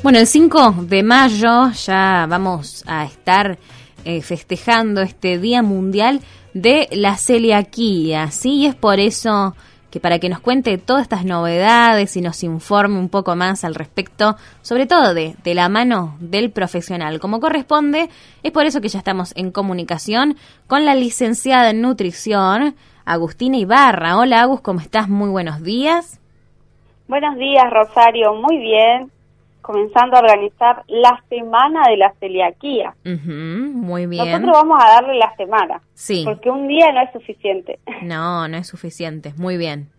Bueno, el 5 de mayo ya vamos a estar festejando este Día Mundial de la Celiaquía, ¿sí? Y es por eso que para que nos cuente todas estas novedades y nos informe un poco más al respecto, sobre todo de la mano del profesional, como corresponde, es por eso que ya estamos en comunicación con la licenciada en nutrición, Agustina Ibarra. Hola, Agus, ¿cómo estás? Muy buenos días. Buenos días, Rosario. Muy bien. Comenzando a organizar la Semana de la Celiaquía. Muy bien. Nosotros vamos a darle la semana. Sí. Porque un día no es suficiente. No es suficiente. Muy bien.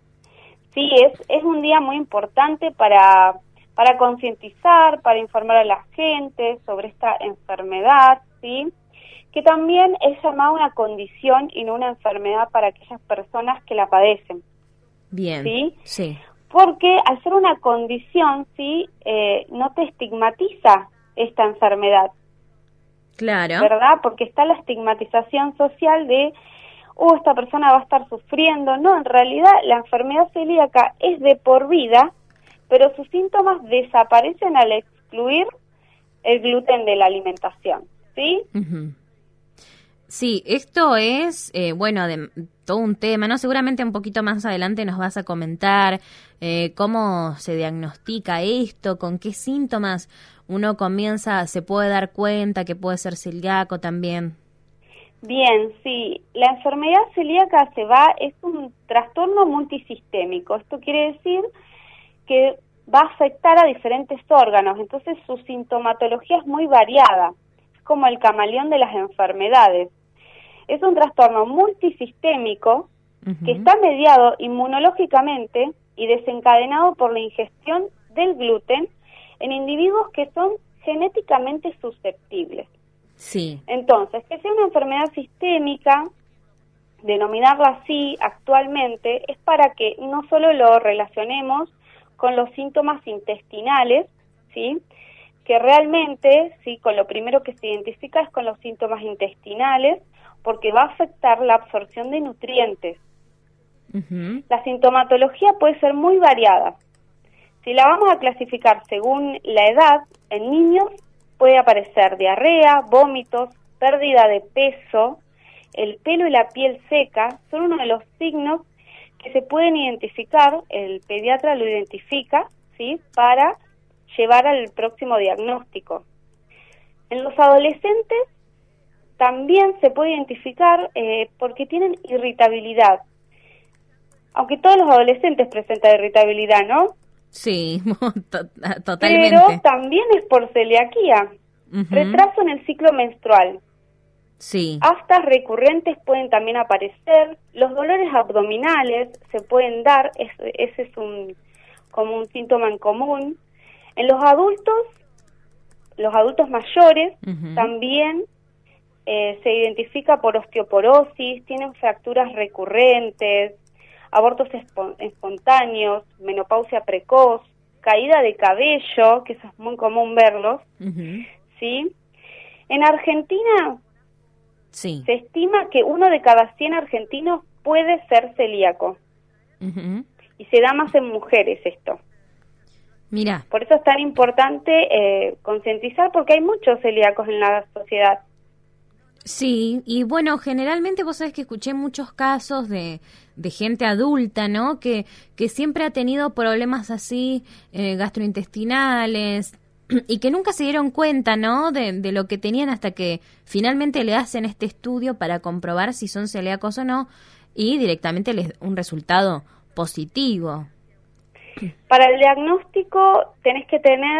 Sí, es un día muy importante para concientizar, para informar a la gente sobre esta enfermedad, ¿sí? Que también es llamada una condición y no una enfermedad para aquellas personas que la padecen. Bien. ¿Sí? Sí. Porque al ser una condición, ¿sí? No te estigmatiza esta enfermedad. Claro. ¿Verdad? Porque está la estigmatización social de, esta persona va a estar sufriendo. No, en realidad la enfermedad celíaca es de por vida, pero sus síntomas desaparecen al excluir el gluten de la alimentación, ¿sí? Uh-huh. Sí, esto es, de todo un tema, ¿no? Seguramente un poquito más adelante nos vas a comentar cómo se diagnostica esto, con qué síntomas uno se puede dar cuenta que puede ser celíaco también. Bien, sí. La enfermedad celíaca es un trastorno multisistémico. Esto quiere decir que va a afectar a diferentes órganos, entonces su sintomatología es muy variada, es como el camaleón de las enfermedades. Es un trastorno multisistémico que está mediado inmunológicamente y desencadenado por la ingestión del gluten en individuos que son genéticamente susceptibles. Sí. Entonces, que sea una enfermedad sistémica, denominarla así actualmente, es para que no solo lo relacionemos con los síntomas intestinales, ¿sí? Que realmente, sí, con lo primero que se identifica es con los síntomas intestinales, porque va a afectar la absorción de nutrientes. Uh-huh. La sintomatología puede ser muy variada. Si la vamos a clasificar según la edad, en niños puede aparecer diarrea, vómitos, pérdida de peso, el pelo y la piel seca, son uno de los signos que se pueden identificar, el pediatra lo identifica, ¿sí? Para llevar al próximo diagnóstico. En los adolescentes también se puede identificar porque tienen irritabilidad. Aunque todos los adolescentes presentan irritabilidad, ¿no? Sí, totalmente. Pero también es por celiaquía. Uh-huh. Retraso en el ciclo menstrual. Sí. Aftas recurrentes pueden también aparecer. Los dolores abdominales se pueden dar. Ese es como un síntoma en común. En los adultos mayores, uh-huh, también se identifica por osteoporosis, tienen fracturas recurrentes, abortos espontáneos, menopausia precoz, caída de cabello, que eso es muy común verlos, uh-huh, ¿sí? En Argentina, sí, se estima que 1 de cada 100 argentinos puede ser celíaco. Uh-huh. Y se da más en mujeres esto. Mira. Por eso es tan importante concientizar, porque hay muchos celíacos en la sociedad. Sí, y bueno, generalmente vos sabés que escuché muchos casos de gente adulta, ¿no? Que siempre ha tenido problemas así gastrointestinales y que nunca se dieron cuenta, ¿no? De lo que tenían hasta que finalmente le hacen este estudio para comprobar si son celíacos o no y directamente les un resultado positivo. Para el diagnóstico tenés que tener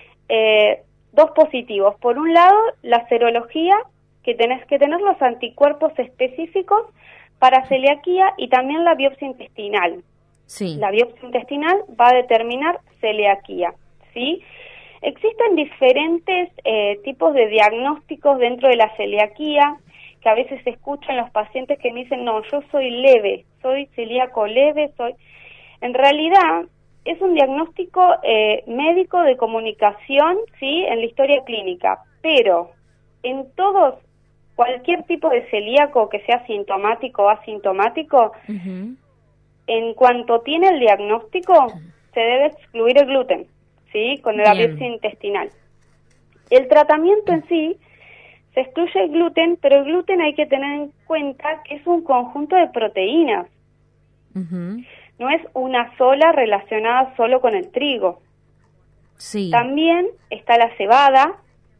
2 positivos. Por un lado, la serología, que tenés que tener los anticuerpos específicos para celiaquía, y también la biopsia intestinal. Sí. La biopsia intestinal va a determinar celiaquía, ¿sí? Existen diferentes tipos de diagnósticos dentro de la celiaquía, que a veces se escuchan los pacientes que me dicen, no, yo soy leve, soy celíaco leve, En realidad, es un diagnóstico médico de comunicación, ¿sí? En la historia clínica, pero en cualquier tipo de celíaco que sea sintomático o asintomático, uh-huh, en cuanto tiene el diagnóstico, se debe excluir el gluten, ¿sí? Con la biopsia intestinal. El tratamiento en sí, se excluye el gluten, pero el gluten hay que tener en cuenta que es un conjunto de proteínas. No es una sola relacionada solo con el trigo. Sí. También está la cebada,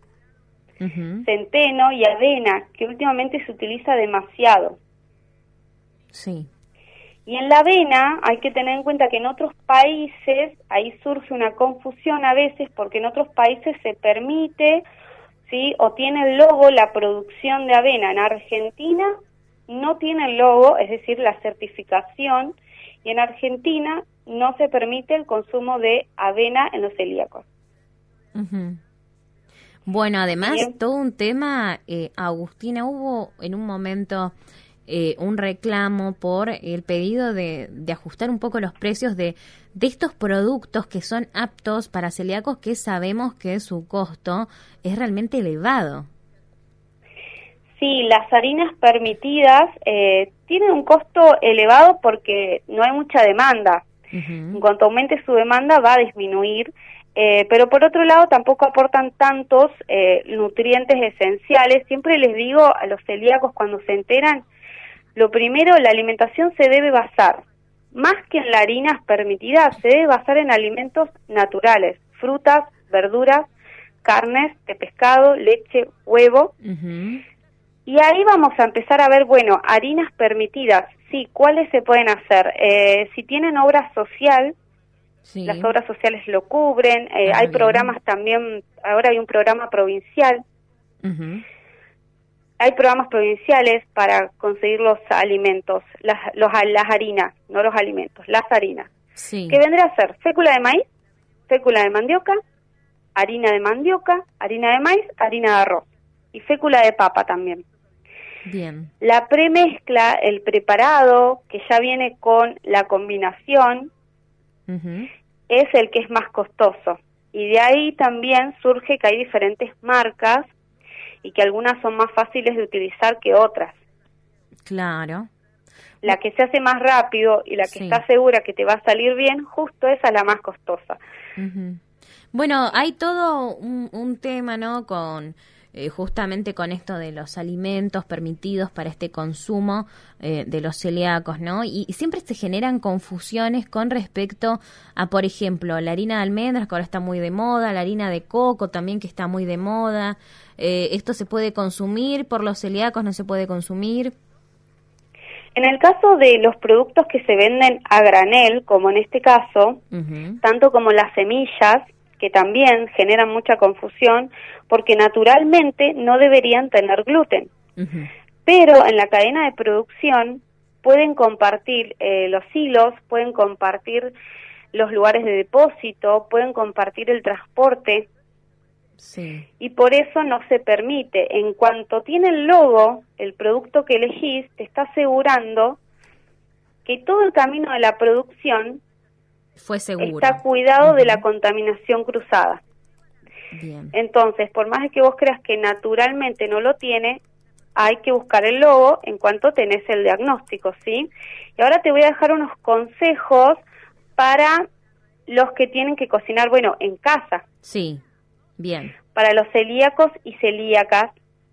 centeno y avena, que últimamente se utiliza demasiado. Sí. Y en la avena hay que tener en cuenta que en otros países, ahí surge una confusión a veces, porque en otros países se permite, ¿sí? O tiene el logo la producción de avena. En Argentina no tiene el logo, es decir, la certificación, y en Argentina no se permite el consumo de avena en los celíacos. Bueno, además, Bien. todo un tema, Agustina, hubo en un momento un reclamo por el pedido de ajustar un poco los precios de estos productos que son aptos para celíacos, que sabemos que su costo es realmente elevado. Sí, las harinas permitidas tienen un costo elevado porque no hay mucha demanda. En cuanto aumente su demanda va a disminuir, pero por otro lado tampoco aportan tantos nutrientes esenciales. Siempre les digo a los celíacos cuando se enteran, lo primero, la alimentación se debe basar, más que en las harinas permitidas, se debe basar en alimentos naturales, frutas, verduras, carnes de pescado, leche, huevo. Y ahí vamos a empezar a ver, bueno, harinas permitidas, sí, ¿cuáles se pueden hacer? Si tienen obra social, sí. Las obras sociales lo cubren, hay programas también, ahora hay un programa provincial, hay programas provinciales para conseguir los alimentos, las harinas, no los alimentos, las harinas, que vendrá a ser fécula de maíz, fécula de mandioca, harina de maíz, harina de arroz y fécula de papa también. Bien. La premezcla, el preparado, que ya viene con la combinación, es el que es más costoso. Y de ahí también surge que hay diferentes marcas y que algunas son más fáciles de utilizar que otras. Claro. La que se hace más rápido y la que está segura que te va a salir bien, justo esa es la más costosa. Bueno, hay todo un tema, ¿no? Con justamente con esto de los alimentos permitidos para este consumo de los celíacos, ¿no? Y siempre se generan confusiones con respecto a, por ejemplo, la harina de almendras, que ahora está muy de moda, la harina de coco también, que está muy de moda. ¿Esto se puede consumir por los celíacos, no se puede consumir? En el caso de los productos que se venden a granel, como en este caso, tanto como las semillas, que también generan mucha confusión, porque naturalmente no deberían tener gluten. Pero en la cadena de producción pueden compartir los hilos, pueden compartir los lugares de depósito, pueden compartir el transporte. Y por eso no se permite. En cuanto tiene el logo, el producto que elegís te está asegurando que todo el camino de la producción fue seguro, está cuidado de la contaminación cruzada. Bien. Entonces, por más de que vos creas que naturalmente no lo tiene, hay que buscar el logo en cuanto tenés el diagnóstico, ¿sí? Y ahora te voy a dejar unos consejos para los que tienen que cocinar, bueno, en casa. Sí, bien. Para los celíacos y celíacas.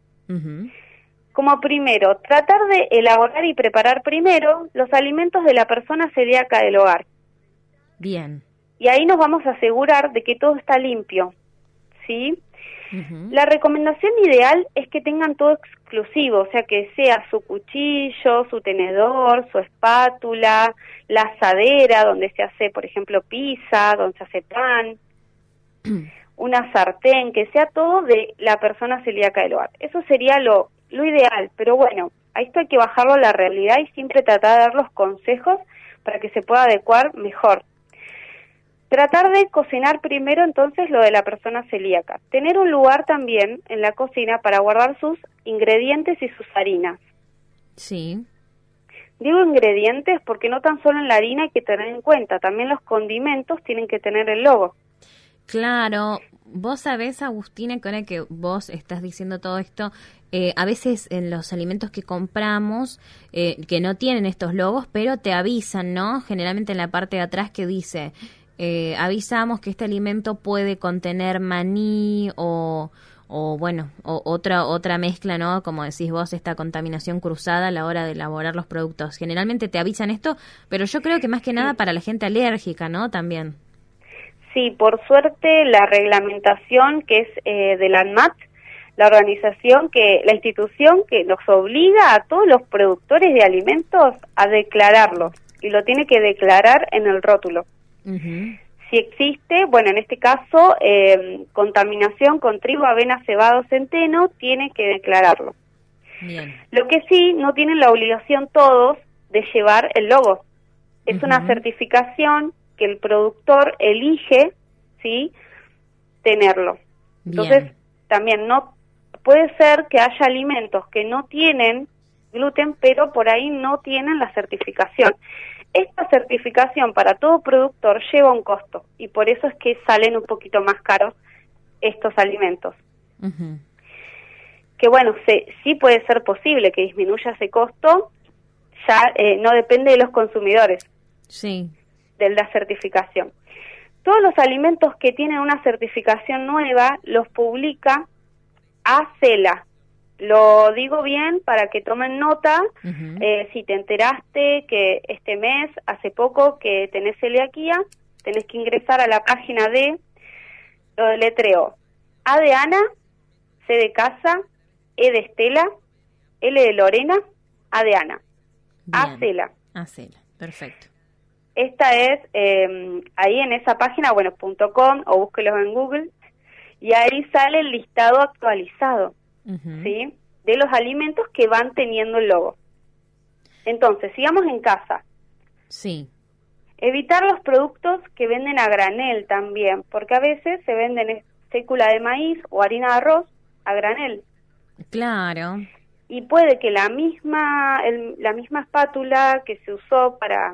Como primero, tratar de elaborar y preparar primero los alimentos de la persona celíaca del hogar. Bien. Y ahí nos vamos a asegurar de que todo está limpio, ¿sí? La recomendación ideal es que tengan todo exclusivo, o sea, que sea su cuchillo, su tenedor, su espátula, la asadera donde se hace, por ejemplo, pizza, donde se hace pan, una sartén, que sea todo de la persona celíaca del hogar. Eso sería lo ideal, pero bueno, a esto hay que bajarlo a la realidad y siempre tratar de dar los consejos para que se pueda adecuar mejor. Tratar de cocinar primero entonces lo de la persona celíaca. Tener un lugar también en la cocina para guardar sus ingredientes y sus harinas. Sí. Digo ingredientes porque no tan solo en la harina hay que tener en cuenta, también los condimentos tienen que tener el logo. Claro, vos sabés, Agustina, que ahora que vos estás diciendo todo esto, a veces en los alimentos que compramos, que no tienen estos logos, pero te avisan, ¿no? Generalmente en la parte de atrás que dice avisamos que este alimento puede contener maní o otra mezcla, ¿no? Como decís vos, esta contaminación cruzada a la hora de elaborar los productos. Generalmente te avisan esto, pero yo creo que más que nada para la gente alérgica, ¿no? También. Sí, por suerte la reglamentación que es de la ANMAT, la institución que nos obliga a todos los productores de alimentos a declararlo, y lo tiene que declarar en el rótulo. Uh-huh. Si existe, bueno, en este caso, contaminación con trigo, avena, cebado, centeno, tiene que declararlo. Bien. Lo que sí, no tienen la obligación todos de llevar el logo. Es una certificación que el productor elige, ¿sí?, tenerlo. Entonces, Bien. también no puede ser que haya alimentos que no tienen gluten, pero por ahí no tienen la certificación. Esta certificación para todo productor lleva un costo y por eso es que salen un poquito más caros estos alimentos. Uh-huh. Que bueno, sí puede ser posible que disminuya ese costo, ya no depende de los consumidores, sí, de la certificación. Todos los alimentos que tienen una certificación nueva los publica ACELA. Lo digo bien para que tomen nota. uh-huh. Si te enteraste que este mes, hace poco, que tenés celiaquía, tenés que ingresar a la página de, lo deletreo, A de Ana, C de casa, E de Estela, L de Lorena, A de Ana. ACELA. ACELA, perfecto. Esta es, ahí en esa página, bueno, .com, o búsquelos en Google, y ahí sale el listado actualizado. Uh-huh. ¿Sí? De los alimentos que van teniendo el logo. Entonces, sigamos en casa. Sí. Evitar los productos que venden a granel también, porque a veces se venden fécula de maíz o harina de arroz a granel. Claro. Y puede que la misma espátula que se usó para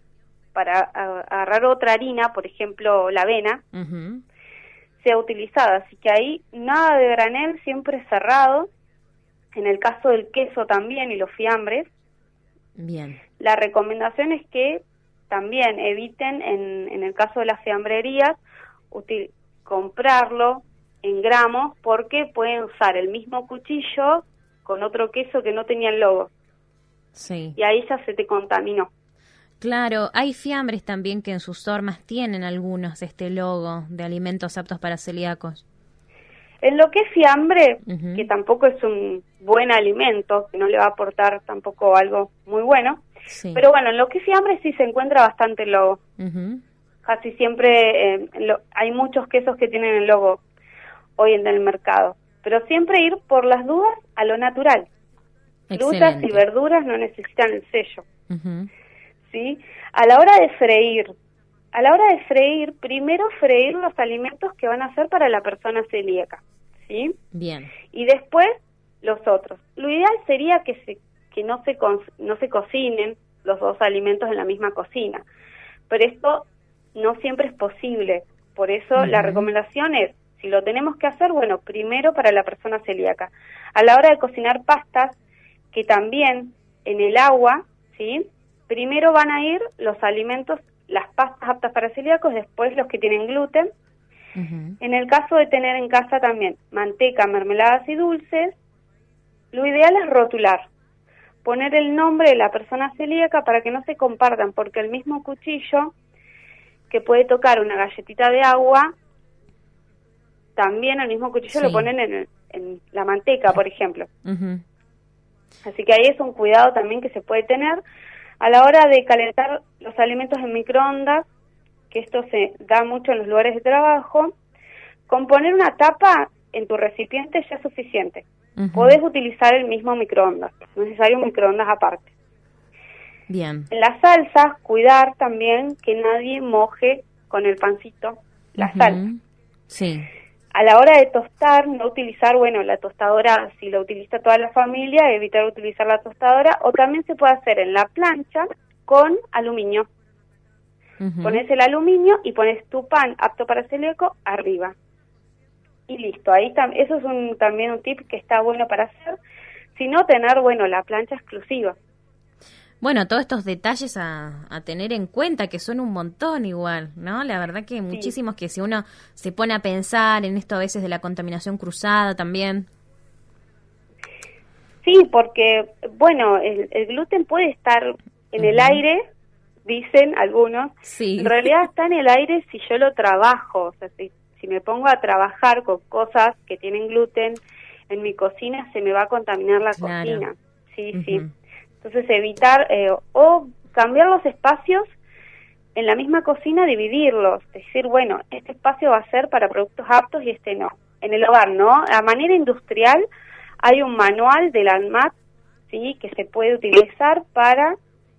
agarrar otra harina, por ejemplo la avena, uh-huh. sea utilizada, así que ahí nada de granel, siempre cerrado. En el caso del queso también y los fiambres. Bien. La recomendación es que también eviten, en el caso de las fiambrerías, comprarlo en gramos, porque pueden usar el mismo cuchillo con otro queso que no tenía el logo. Sí. Y ahí ya se te contaminó. Claro, hay fiambres también que en sus hormas tienen algunos este logo de alimentos aptos para celíacos. En lo que es fiambre, uh-huh. que tampoco es un buen alimento, que no le va a aportar tampoco algo muy bueno, sí. Pero bueno, en lo que es fiambre sí se encuentra bastante el logo. Uh-huh. Casi siempre hay muchos quesos que tienen el logo hoy en el mercado, pero siempre ir por las dudas a lo natural. Frutas y verduras no necesitan el sello. Uh-huh. ¿Sí? A la hora de freír, primero freír los alimentos que van a ser para la persona celíaca, ¿sí? Bien. Y después los otros. Lo ideal sería que no se cocinen los dos alimentos en la misma cocina, pero esto no siempre es posible. Por eso uh-huh. la recomendación es, si lo tenemos que hacer, bueno, primero para la persona celíaca. A la hora de cocinar pastas, que también en el agua, ¿sí? Primero van a ir los alimentos, las pastas aptas para celíacos, después los que tienen gluten. Uh-huh. En el caso de tener en casa también manteca, mermeladas y dulces, lo ideal es rotular, poner el nombre de la persona celíaca para que no se compartan, porque el mismo cuchillo que puede tocar una galletita de agua, también el mismo cuchillo sí. lo ponen en la manteca, por ejemplo. Uh-huh. Así que ahí es un cuidado también que se puede tener a la hora de calentar los alimentos en microondas, que esto se da mucho en los lugares de trabajo. Con poner una tapa en tu recipiente ya es suficiente. Uh-huh. Podés utilizar el mismo microondas, no es necesario un microondas aparte. Bien. En las salsas, cuidar también que nadie moje con el pancito la uh-huh. salsa. Sí. A la hora de tostar, no utilizar, bueno, la tostadora, si la utiliza toda la familia, evitar utilizar la tostadora, o también se puede hacer en la plancha con aluminio. Uh-huh. Pones el aluminio y pones tu pan apto para celíaco arriba. Y listo, ahí eso es también un tip que está bueno para hacer, sino tener, bueno, la plancha exclusiva. Bueno, todos estos detalles a tener en cuenta, que son un montón igual, ¿no? La verdad que muchísimos, que si uno se pone a pensar en esto a veces de la contaminación cruzada también. Sí, porque, bueno, el gluten puede estar en el aire, dicen algunos. Sí. En realidad está en el aire si yo lo trabajo, o sea, si me pongo a trabajar con cosas que tienen gluten en mi cocina, se me va a contaminar la cocina. Sí, sí. Entonces evitar o cambiar los espacios en la misma cocina, dividirlos, decir, bueno, este espacio va a ser para productos aptos y este no. En el hogar, ¿no? A manera industrial hay un manual del ANMAT, ¿sí?, que se puede utilizar para,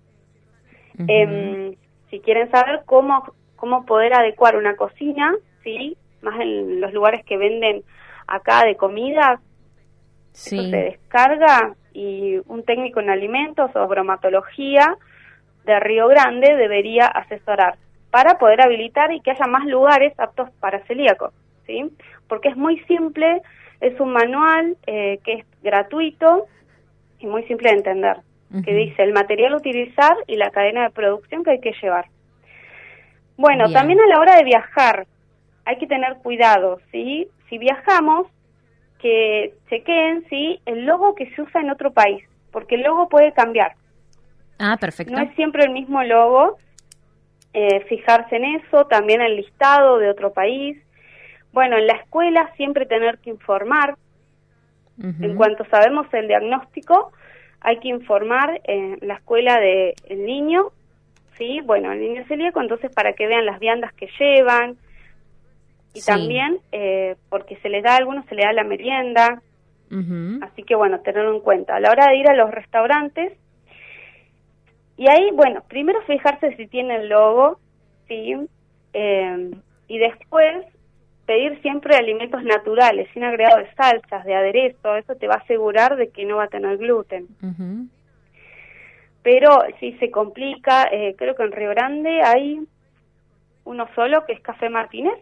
si quieren saber cómo poder adecuar una cocina, ¿sí?, más en los lugares que venden acá de comida. Sí. Eso se descarga y un técnico en alimentos o bromatología de Río Grande debería asesorar para poder habilitar y que haya más lugares aptos para celíacos, ¿sí? Porque es muy simple, es un manual que es gratuito y muy simple de entender, que dice el material a utilizar y la cadena de producción que hay que llevar. Bueno, Bien. También a la hora de viajar hay que tener cuidado, ¿sí? Si viajamos, que chequeen, ¿sí?, el logo que se usa en otro país, porque el logo puede cambiar. Ah, perfecto. No es siempre el mismo logo, fijarse en eso, también el listado de otro país. Bueno, en la escuela siempre tener que informar. En cuanto sabemos el diagnóstico, hay que informar en la escuela del niño, ¿sí? Bueno, el niño celíaco, entonces para que vean las viandas que llevan. Y también, porque se les da a algunos, se les da la merienda. Así que, bueno, tenerlo en cuenta. A la hora de ir a los restaurantes, y ahí, bueno, primero fijarse si tiene el logo, ¿sí? Y después pedir siempre alimentos naturales, sin agregado de salsas, de aderezo. Eso te va a asegurar de que no va a tener gluten. Pero si se complica, creo que en Río Grande hay uno solo, que es Café Martínez.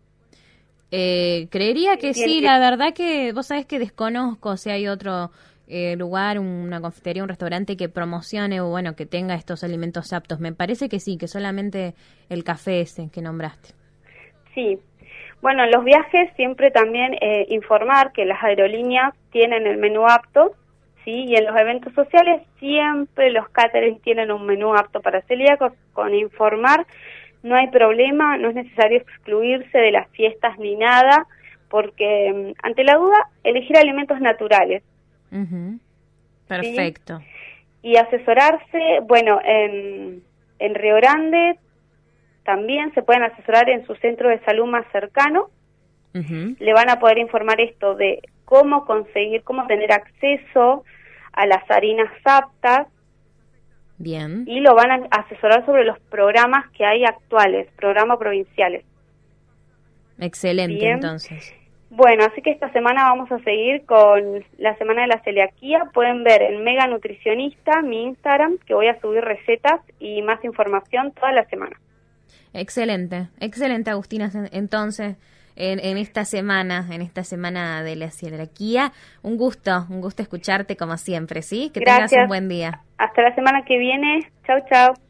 Creería que sí, la verdad que vos sabés que desconozco si hay otro lugar, una confitería, un restaurante que promocione o bueno, que tenga estos alimentos aptos. Me parece que sí, que solamente el café ese que nombraste. Sí. Bueno, en los viajes siempre también informar que las aerolíneas tienen el menú apto, ¿sí? Y en los eventos sociales siempre los catering tienen un menú apto para celíacos. Con informar no hay problema, no es necesario excluirse de las fiestas ni nada, porque ante la duda, elegir alimentos naturales. Perfecto. ¿Sí? Y asesorarse, bueno, en Río Grande también se pueden asesorar en su centro de salud más cercano. Le van a poder informar esto de cómo conseguir, cómo tener acceso a las harinas aptas. Bien. Y lo van a asesorar sobre los programas que hay actuales, programas provinciales. Excelente. Bien. Entonces. Bueno, así que esta semana vamos a seguir con la Semana de la Celiaquía. Pueden ver en Mega Nutricionista, mi Instagram, que voy a subir recetas y más información toda la semana. Excelente, excelente, Agustina. Entonces, en esta semana de la celiaquía, un gusto escucharte como siempre, ¿sí? Que Gracias. Tengas un buen día. Hasta la semana que viene. Chau, chau.